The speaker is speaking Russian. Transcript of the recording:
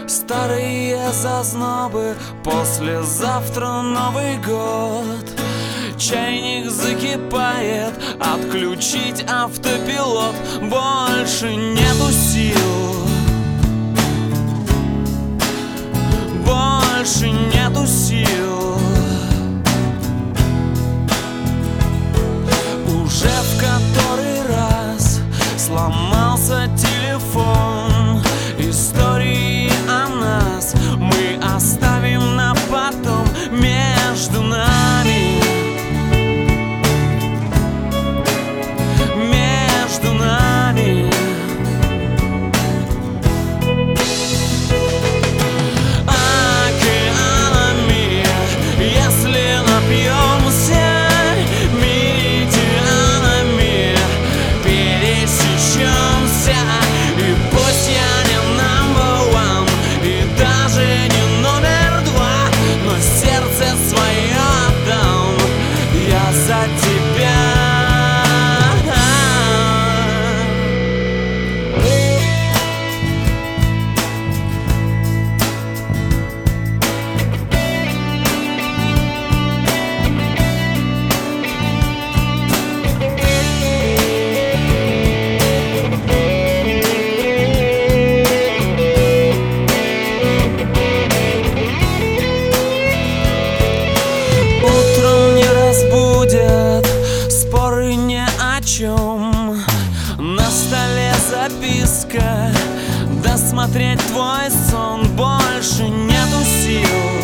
Старые зазнобы, послезавтра Новый год. Чайник закипает, отключить автопилот. Больше нету сил, больше нету сил. Уже в который раз сломался телефон. Истории о нас мы оставим на потом. Между нами, между нами океанами, если напьемся меридианами, пересечемся. И пусть я не number one и даже не номер два, но сердце свое отдам я за тебя. Споры ни о чем. На столе записка: досмотреть твой сон. Больше нету сил,